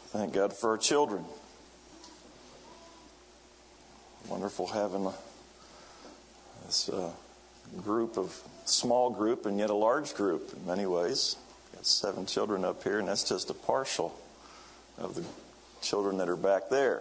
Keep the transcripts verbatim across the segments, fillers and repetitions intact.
Thank God for our children. Wonderful having this uh, group of small group and yet a large group in many ways. Got seven children up here, and that's just a partial of the children that are back there.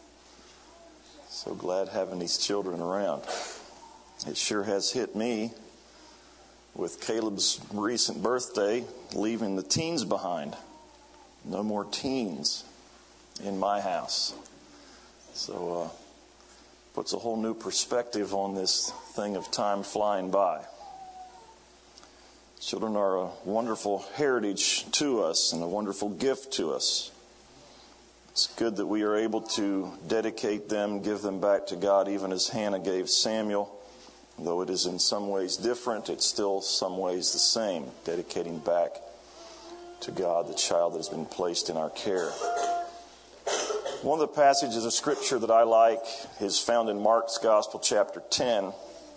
So glad having these children around. It sure has hit me with Caleb's recent birthday, leaving the teens behind. No more teens in my house. So uh, puts a whole new perspective on this thing of time flying by. Children are a wonderful heritage to us and a wonderful gift to us. It's good that we are able to dedicate them, give them back to God, even as Hannah gave Samuel. Though it is in some ways different, it's still some ways the same, dedicating back to God the child that has been placed in our care. One of the passages of Scripture that I like is found in Mark's Gospel, chapter ten.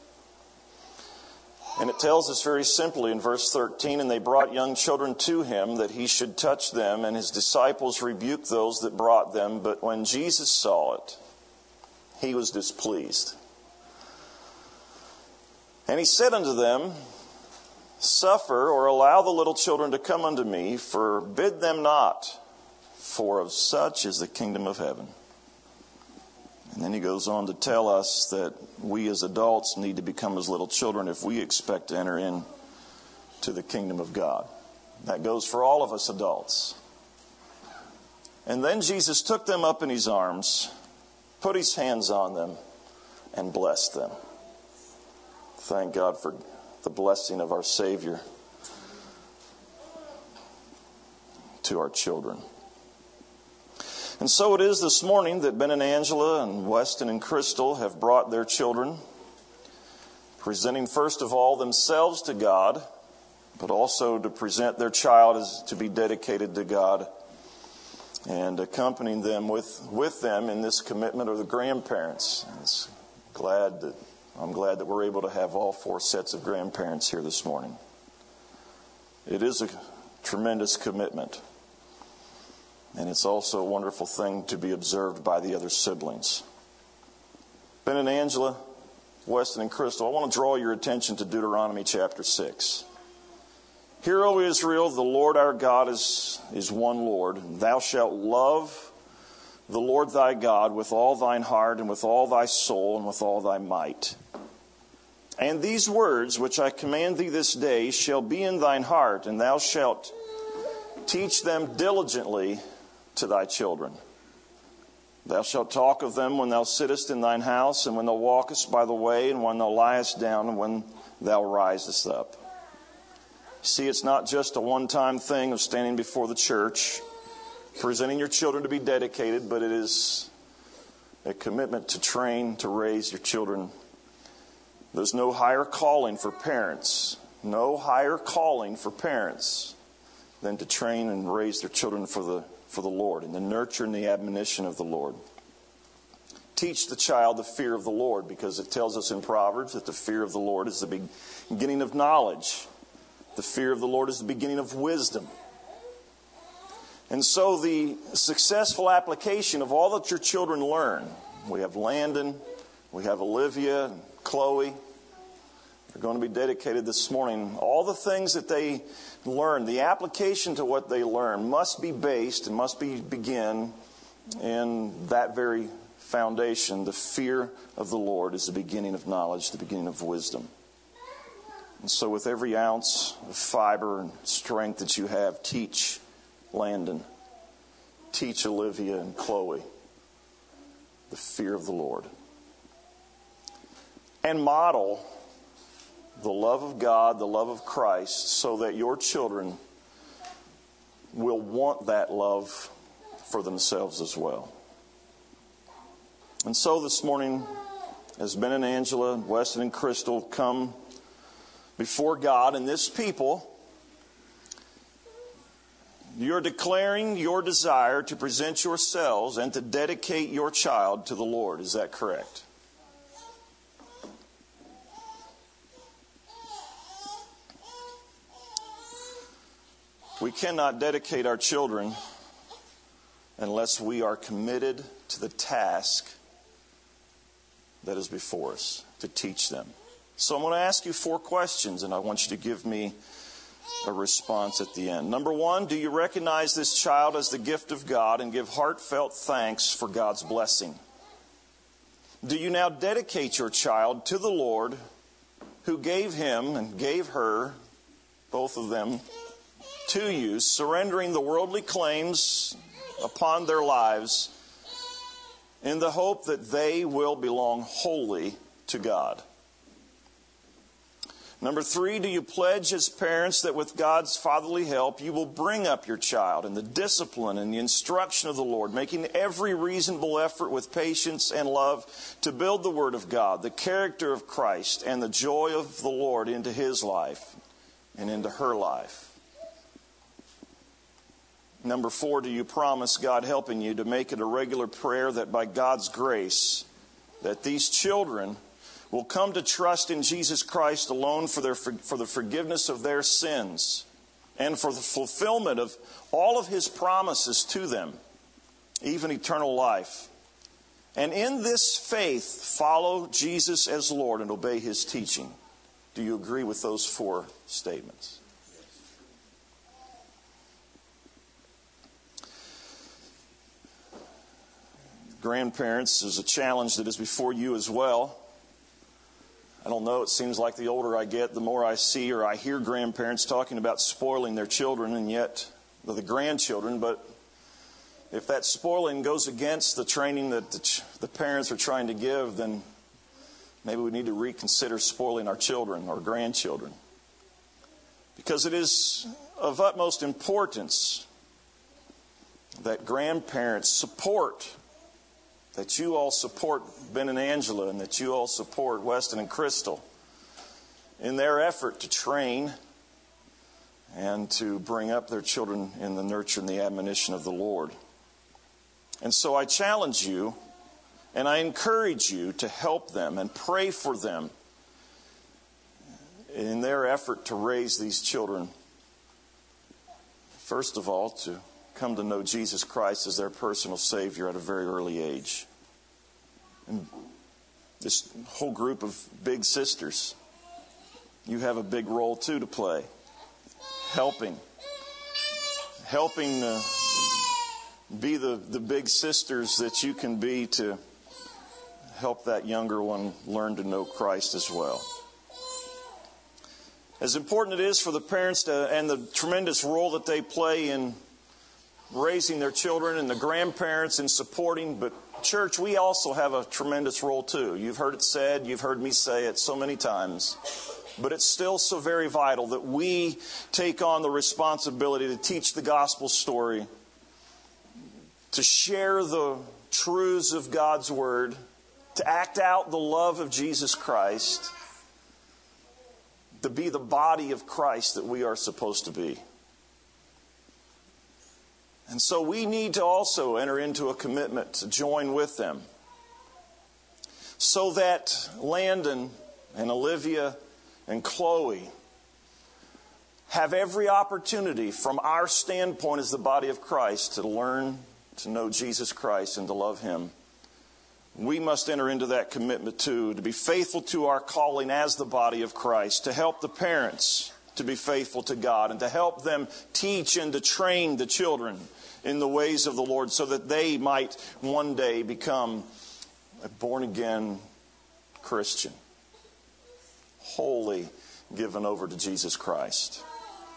And it tells us very simply in verse thirteen, "And they brought young children to him, that he should touch them, and his disciples rebuked those that brought them. But when Jesus saw it, he was displeased. And he said unto them, Suffer or allow the little children to come unto me, forbid them not, for of such is the kingdom of heaven." And then he goes on to tell us that we as adults need to become as little children if we expect to enter into the kingdom of God. That goes for all of us adults. And then Jesus took them up in his arms, put his hands on them, and blessed them. Thank God for the blessing of our Savior to our children. And so it is this morning that Ben and Angela and Weston and Crystal have brought their children, presenting first of all themselves to God, but also to present their child as to be dedicated to God, and accompanying them with, with them in this commitment are the grandparents. It's glad that I'm glad that we're able to have all four sets of grandparents here this morning. It is a tremendous commitment. And it's also a wonderful thing to be observed by the other siblings. Ben and Angela, Weston and Crystal, I want to draw your attention to Deuteronomy chapter six. "Hear, O Israel, the Lord our God is, is one Lord. Thou shalt love the Lord thy God with all thine heart and with all thy soul and with all thy might. And these words which I command thee this day shall be in thine heart, and thou shalt teach them diligently to thy children. Thou shalt talk of them when thou sittest in thine house, and when thou walkest by the way, and when thou liest down, and when thou risest up." See, it's not just a one-time thing of standing before the church, presenting your children to be dedicated, but it is a commitment to train, to raise your children. There's no higher calling for parents, no higher calling for parents than to train and raise their children for the for the Lord, and the nurture and the admonition of the Lord. Teach the child the fear of the Lord, because it tells us in Proverbs that the fear of the Lord is the beginning of knowledge. The fear of the Lord is the beginning of wisdom. And so the successful application of all that your children learn, we have Landon, we have Olivia, and Chloe, they're going to be dedicated this morning. All the things that they learn, the application to what they learn must be based and must be begin in that very foundation. The fear of the Lord is the beginning of knowledge, the beginning of wisdom. And so with every ounce of fiber and strength that you have, teach Landon, teach Olivia and Chloe the fear of the Lord. And model the love of God, the love of Christ, so that your children will want that love for themselves as well. And so this morning, as Ben and Angela, Weston and Crystal come before God and this people, you're declaring your desire to present yourselves and to dedicate your child to the Lord. Is that correct? We cannot dedicate our children unless we are committed to the task that is before us, to teach them. So I'm going to ask you four questions, and I want you to give me a response at the end. Number one, do you recognize this child as the gift of God and give heartfelt thanks for God's blessing? Do you now dedicate your child to the Lord who gave him and gave her, both of them, to you, surrendering the worldly claims upon their lives in the hope that they will belong wholly to God? Number three, do you pledge as parents that with God's fatherly help you will bring up your child in the discipline and the instruction of the Lord, making every reasonable effort with patience and love to build the Word of God, the character of Christ, and the joy of the Lord into his life and into her life? Number four, do you promise, God helping you, to make it a regular prayer that by God's grace, that these children will come to trust in Jesus Christ alone for their for the forgiveness of their sins and for the fulfillment of all of his promises to them, even eternal life? And in this faith, follow Jesus as Lord and obey his teaching. Do you agree with those four statements? Grandparents is a challenge that is before you as well. I don't know, it seems like the older I get, the more I see or I hear grandparents talking about spoiling their children, and yet the grandchildren. But if that spoiling goes against the training that the, ch- the parents are trying to give, then maybe we need to reconsider spoiling our children or grandchildren. Because it is of utmost importance that grandparents support, that you all support Ben and Angela, and that you all support Weston and Crystal in their effort to train and to bring up their children in the nurture and the admonition of the Lord. And so I challenge you and I encourage you to help them and pray for them in their effort to raise these children, first of all, to come to know Jesus Christ as their personal Savior at a very early age. And this whole group of big sisters, you have a big role too to play. Helping. Helping uh, be the, the big sisters that you can be to help that younger one learn to know Christ as well. As important it is for the parents to, and the tremendous role that they play in raising their children, and the grandparents in supporting, but church, we also have a tremendous role too. You've heard it said, you've heard me say it so many times, but it's still so very vital that we take on the responsibility to teach the gospel story, to share the truths of God's Word, to act out the love of Jesus Christ, to be the body of Christ that we are supposed to be. And so we need to also enter into a commitment to join with them so that Landon and Olivia and Chloe have every opportunity from our standpoint as the body of Christ to learn to know Jesus Christ and to love Him. We must enter into that commitment too, to be faithful to our calling as the body of Christ, to help the parents to be faithful to God, and to help them teach and to train the children in the ways of the Lord so that they might one day become a born-again Christian, wholly given over to Jesus Christ.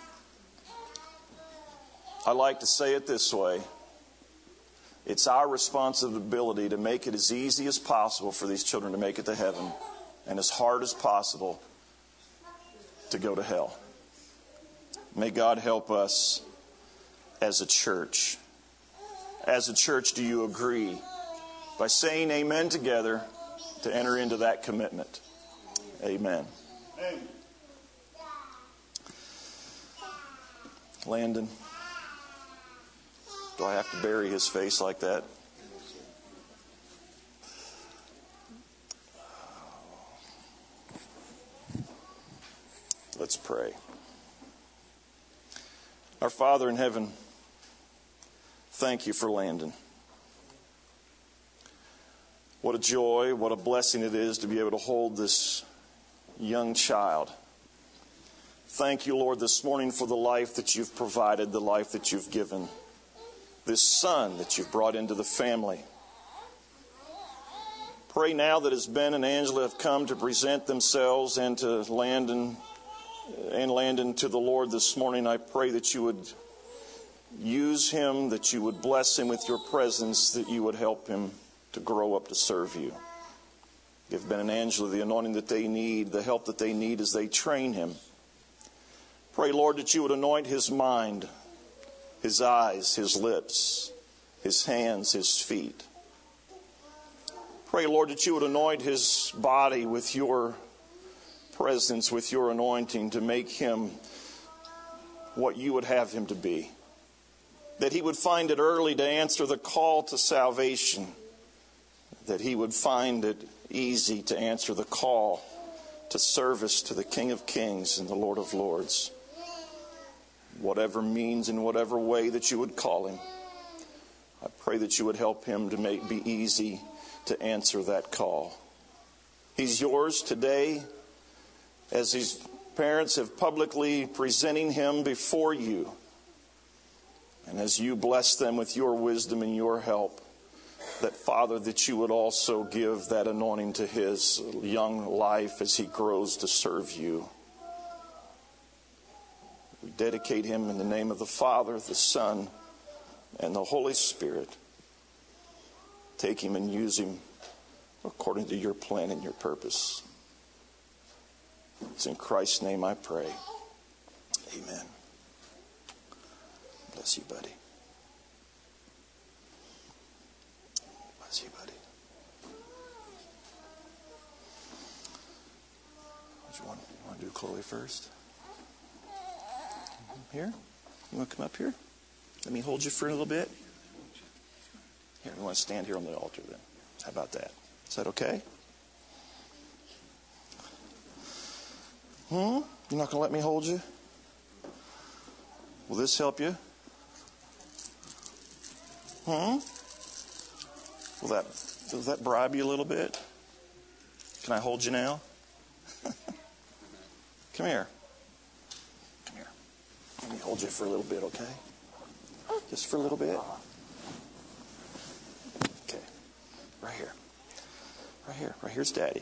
I like to say it this way. It's our responsibility to make it as easy as possible for these children to make it to heaven, and as hard as possible to go to hell. May God help us as a church. As a church, do you agree by saying amen together to enter into that commitment? Amen. Amen. Landon, do I have to bury his face like that? Let's pray. Our Father in heaven, Thank you for Landon. What a joy, what a blessing it is to be able to hold this young child. Thank you, Lord, this morning for the life that you've provided, the life that you've given. This son that you've brought into the family. Pray now that as Ben and Angela have come to present themselves and to Landon and Landon to the Lord this morning, I pray that you would use him, that you would bless him with your presence, that you would help him to grow up to serve you. Give Ben and Angela the anointing that they need, the help that they need as they train him. Pray, Lord, that you would anoint his mind, his eyes, his lips, his hands, his feet. Pray, Lord, that you would anoint his body with your presence, with your anointing, to make him what you would have him to be. That he would find it early to answer the call to salvation. That he would find it easy to answer the call to service to the King of Kings and the Lord of Lords. Whatever means, in whatever way that you would call him, I pray that you would help him to make be easy to answer that call. He's yours today, as his parents have publicly presenting him before you. And as you bless them with your wisdom and your help, that, Father, that you would also give that anointing to his young life as he grows to serve you. We dedicate him in the name of the Father, the Son, and the Holy Spirit. Take him and use him according to your plan and your purpose. It's in Christ's name I pray. Amen. Bless you, buddy. Bless you, buddy. What do you want? You want to do Chloe first? Here? You want to come up here? Let me hold you for a little bit. Here, we want to stand here on the altar then. How about that? Is that okay? Hmm? You're not going to let me hold you? Will this help you? Hmm? Will that, will that bribe you a little bit? Can I hold you now? Come here. Come here. Let me hold you for a little bit, okay? Just for a little bit. Okay. Right here. Right here. Right here's Daddy.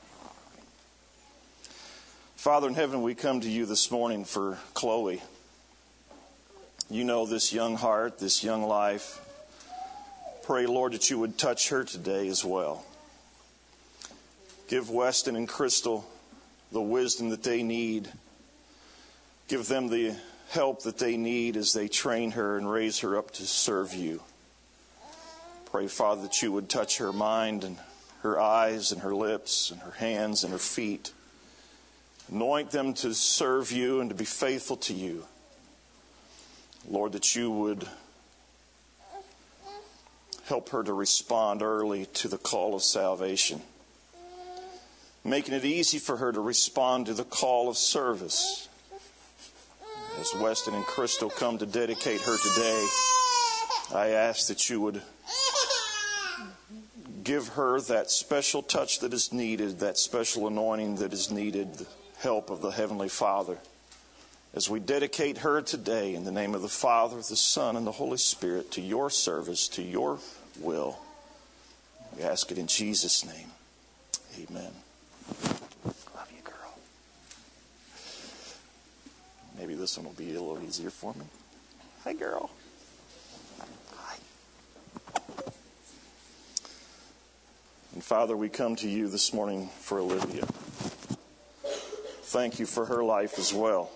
Father in heaven, we come to you this morning for Chloe. You know this young heart, this young life. Pray, Lord, that you would touch her today as well. Give Weston and Crystal the wisdom that they need. Give them the help that they need as they train her and raise her up to serve you. Pray, Father, that you would touch her mind and her eyes and her lips and her hands and her feet. Anoint them to serve you and to be faithful to you. Lord, that you would help her to respond early to the call of salvation. Making it easy for her to respond to the call of service. As Weston and Crystal come to dedicate her today, I ask that you would give her that special touch that is needed, that special anointing that is needed, the help of the Heavenly Father. As we dedicate her today in the name of the Father, the Son, and the Holy Spirit to your service, to your will. We ask it in Jesus' name. Amen. Love you, girl. Maybe this one will be a little easier for me. Hi, girl. Hi. And Father, we come to you this morning for Olivia. Thank you for her life as well.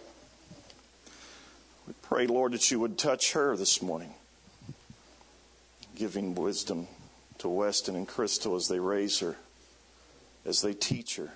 We pray, Lord, that you would touch her this morning, giving wisdom to Weston and Crystal as they raise her, as they teach her.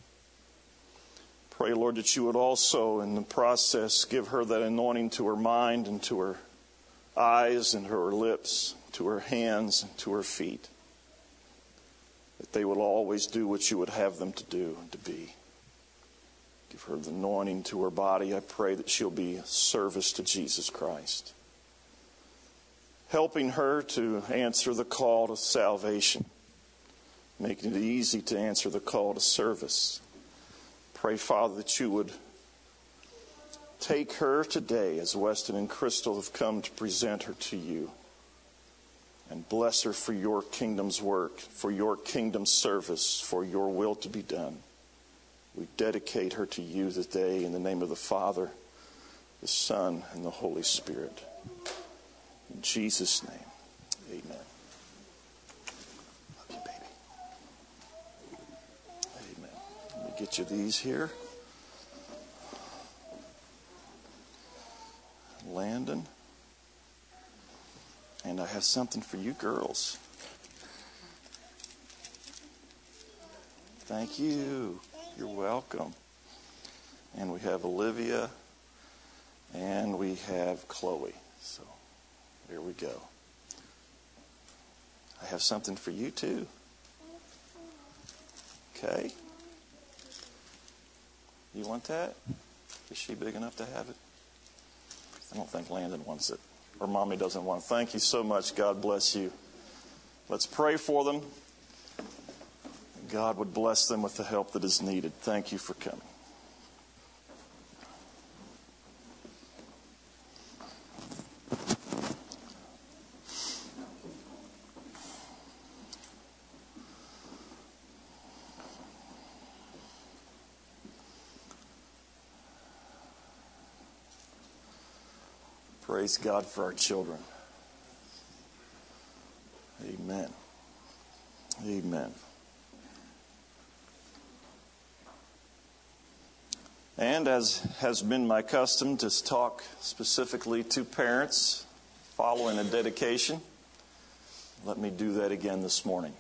Pray, Lord, that you would also, in the process, give her that anointing to her mind and to her eyes and her lips, to her hands and to her feet, that they will always do what you would have them to do and to be. Give her the anointing to her body. I pray that she'll be a service to Jesus Christ. helping her to answer the call to salvation, making it easy to answer the call to service. Pray, Father, that you would take her today as Weston and Crystal have come to present her to you. And bless her for your kingdom's work, for your kingdom's service, for your will to be done. We dedicate her to you today in the name of the Father, the Son, and the Holy Spirit. In Jesus' name, amen. Love you, baby. Amen. Let me get you these here. Landon. And I have something for you girls. Thank you. You're welcome. And we have Olivia. And we have Chloe. So, there we go. I have something for you too. Okay. You want that? Is she big enough to have it? I don't think Landon wants it. Or Mommy doesn't want it. Thank you so much. God bless you. Let's pray for them. God would bless them with the help that is needed. Thank you for coming. Praise God for our children. Amen. Amen. And as has been my custom to talk specifically to parents following a dedication, let me do that again this morning.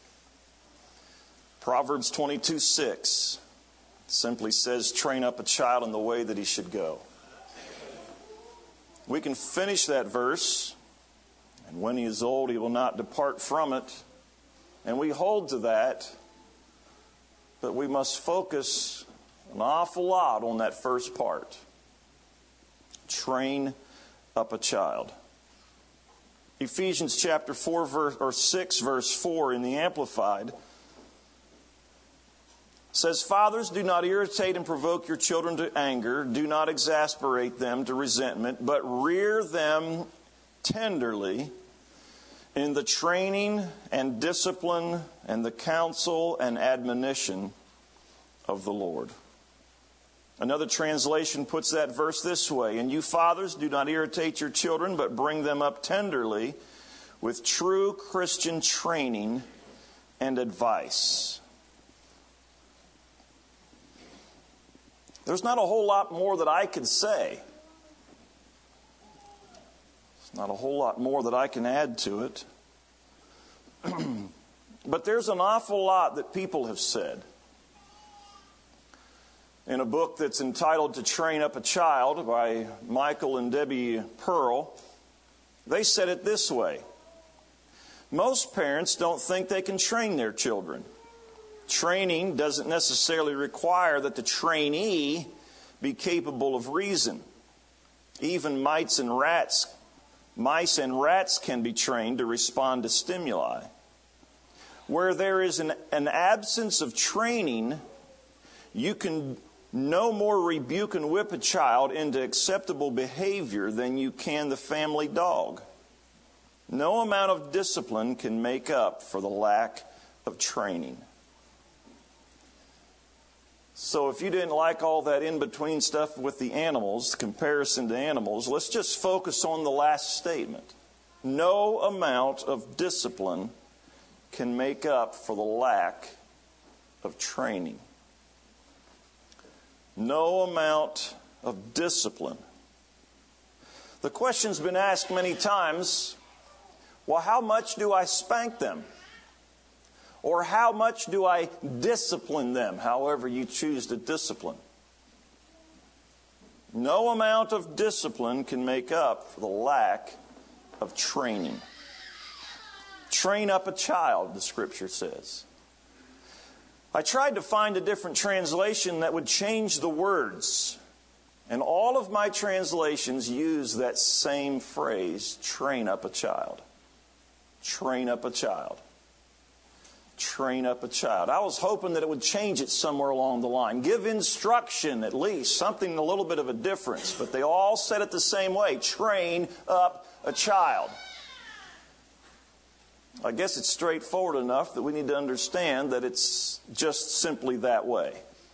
Proverbs twenty-two six simply says, train up a child in the way that he should go. We can finish that verse, and when he is old, he will not depart from it. And we hold to that, but we must focus an awful lot on that first part. Train up a child. Ephesians chapter four, verse, or six, verse four in the Amplified says, fathers, do not irritate and provoke your children to anger. Do not exasperate them to resentment, but rear them tenderly in the training and discipline and the counsel and admonition of the Lord. Another translation puts that verse this way, and you fathers, do not irritate your children, but bring them up tenderly with true Christian training and advice. There's not a whole lot more that I could say. There's not a whole lot more that I can add to it. But there's an awful lot that people have said. In a book that's entitled To Train Up a Child by Michael and Debbie Pearl, they said it this way. Most parents don't think they can train their children. Training doesn't necessarily require that the trainee be capable of reason. Even mice and rats, mice and rats can be trained to respond to stimuli. Where there is an, an absence of training, you can no more rebuke and whip a child into acceptable behavior than you can the family dog. No amount of discipline can make up for the lack of training. So if you didn't like all that in-between stuff with the animals, the comparison to animals, let's just focus on the last statement. No amount of discipline can make up for the lack of training. No amount of discipline. The question's been asked many times, well, how much do I spank them? Or how much do I discipline them, however you choose to discipline? No amount of discipline can make up for the lack of training. Train up a child, the Scripture says. I tried to find a different translation that would change the words And all of my translations use that same phrase, train up a child. Train up a child. Train up a child. I was hoping that it would change it somewhere along the line. Give instruction at least, something a little bit of a difference. But they all said it the same way. Train up a child. I guess it's straightforward enough that we need to understand that it's just simply that way.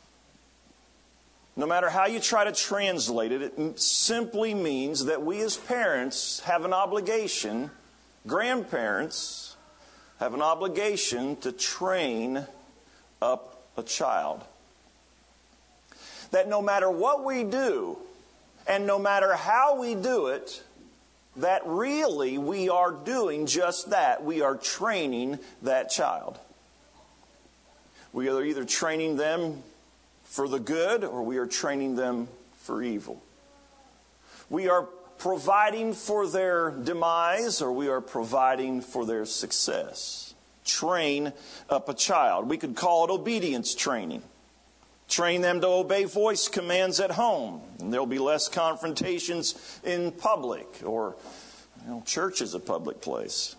No matter how you try to translate it, it simply means that we as parents have an obligation, grandparents have an obligation to train up a child. That no matter what we do, and no matter how we do it, that really we are doing just that. We are training that child. We are either training them for the good or we are training them for evil. We are providing for their demise or we are providing for their success. Train up a child. We could call it obedience training. Train them to obey voice commands at home. And there'll be less confrontations in public, or you know, church is a public place.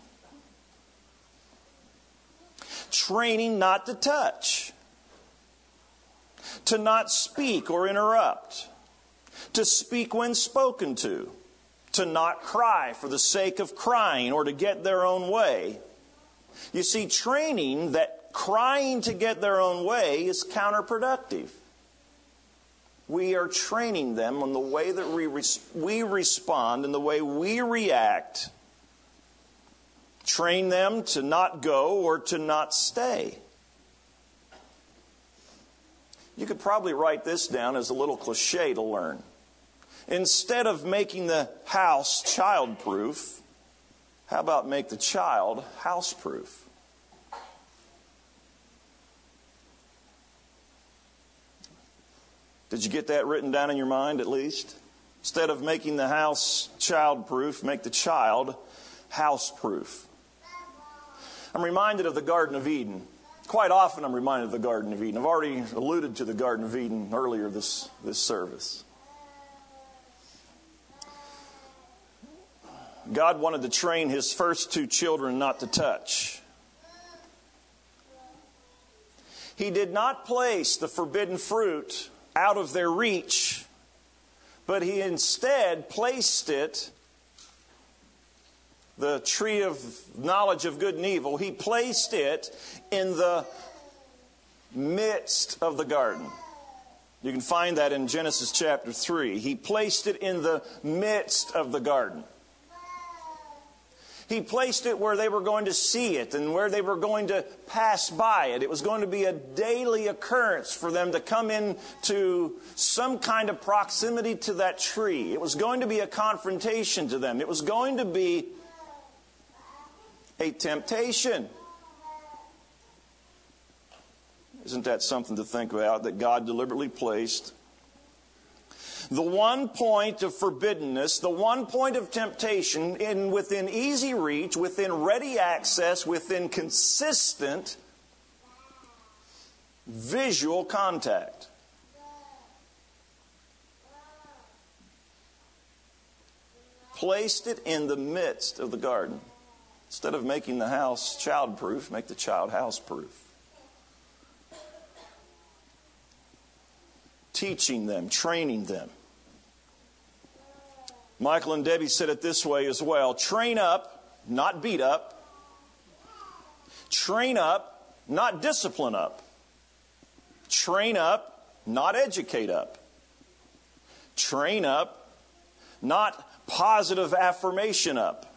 Training not to touch. To not speak or interrupt. To speak when spoken to. To not cry for the sake of crying or to get their own way. You see, training that crying to get their own way is counterproductive. We are training them on the way that we, res- we respond and the way we react. Train them to not go or to not stay. You could probably write this down as a little cliche to learn. Instead of making the house child-proof, how about make the child house-proof? Did you get that written down in your mind at least? Instead of making the house child-proof, make the child house-proof. I'm reminded of the Garden of Eden. Quite often I'm reminded of the Garden of Eden. I've already alluded to the Garden of Eden earlier this, this service. God wanted to train his first two children not to touch. He did not place the forbidden fruit out of their reach, but he instead placed it, the tree of knowledge of good and evil, he placed it in the midst of the garden. You can find that in Genesis chapter three. He placed it in the midst of the garden. He placed it where they were going to see it and where they were going to pass by it. It was going to be a daily occurrence for them to come into some kind of proximity to that tree. It was going to be a confrontation to them. It was going to be a temptation. Isn't that something to think about, that God deliberately placed the one point of forbiddenness, the one point of temptation in within easy reach, within ready access, within consistent visual contact. Placed it in the midst of the garden. Instead of making the house child-proof, make the child house-proof. Teaching them, training them. Michael and Debbie said it this way as well. Train up, not beat up. Train up, not discipline up. Train up, not educate up. Train up, not positive affirmation up.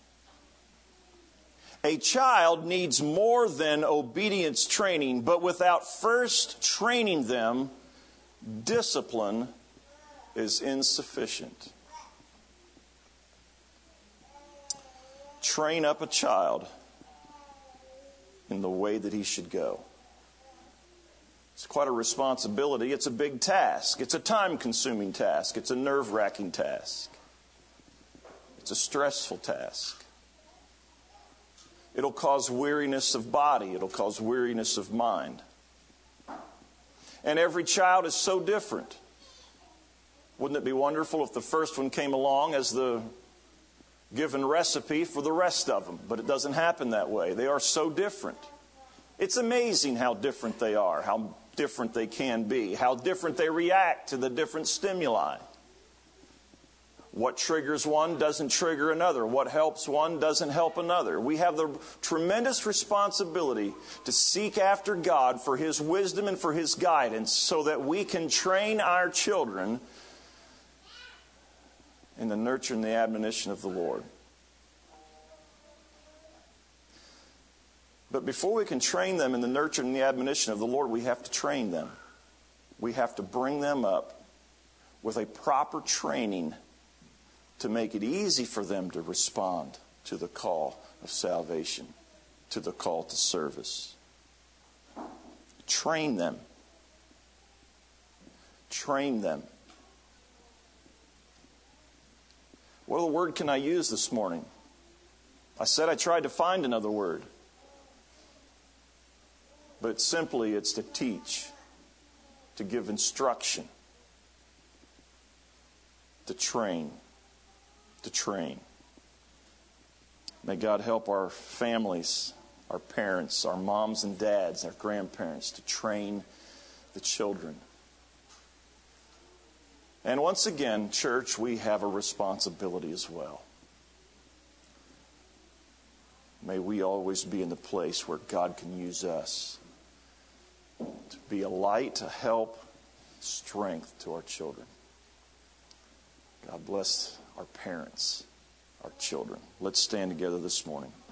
A child needs more than obedience training, but without first training them, discipline is insufficient. Train up a child in the way that he should go. It's quite a responsibility. It's a big task. It's a time-consuming task. It's a nerve-wracking task. It's a stressful task. It'll cause weariness of body. It'll cause weariness of mind. And every child is so different. Wouldn't it be wonderful if the first one came along as the given recipe for the rest of them? But it doesn't happen that way. They are so different. It's amazing how different they are, how different they can be, how different they react to the different stimuli. What triggers one doesn't trigger another. What helps one doesn't help another. We have the tremendous responsibility to seek after God for His wisdom and for His guidance so that we can train our children in the nurture and the admonition of the Lord. But before we can train them in the nurture and the admonition of the Lord, we have to train them. We have to bring them up with a proper training to make it easy for them to respond to the call of salvation, to the call to service. Train them. Train them. What other word can I use this morning? I said I tried to find another word. But simply it's to teach, to give instruction, to train, to train. May God help our families, our parents, our moms and dads, our grandparents to train the children. And once again, church, we have a responsibility as well. May we always be in the place where God can use us to be a light, a help, strength to our children. God bless our parents, our children. Let's stand together this morning.